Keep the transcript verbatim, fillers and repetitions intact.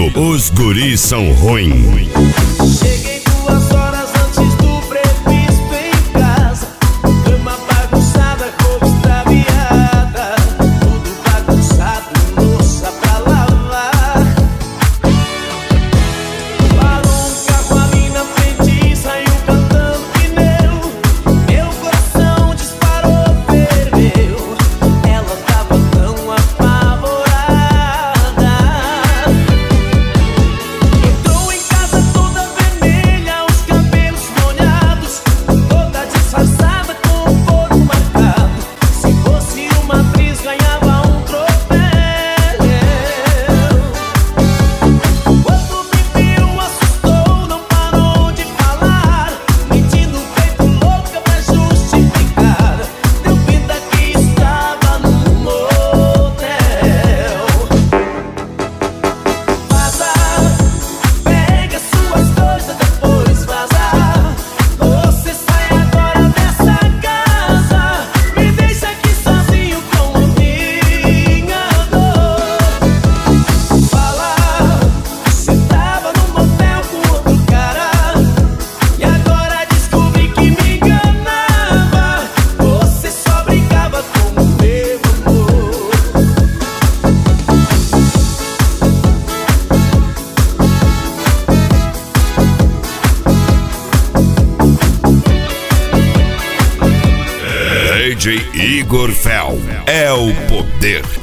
Os guris são ruins. Cheguei duas horas antes do previsto em casa. Cama bagunçada, roupa extraviada. Tudo bagunçado, louça pra lavar. Parou um carro ali na frente e saiu cantando pneu. Meu coração disparou, ferveu. Ela tava tão apavorada. Entrou em casa toda vermelha, os cabelos molhados, toda disfarçada com o corpo marcado. Se fosse uma atriz, ganhava um troféu. Quando me viu, assustou, não parou de falar, mentindo feito louca pra justificar. Deu pinta que estava num motel. Vaza, pega suas coisas, depois vaza. Você sai agora dessa casa, me deixa aqui sozinho com a minha dor. Fala, você tava no motel com outro cara e agora descobri que me enganava. Você só brincava com o meu amor. D J Igor Fel é o poder.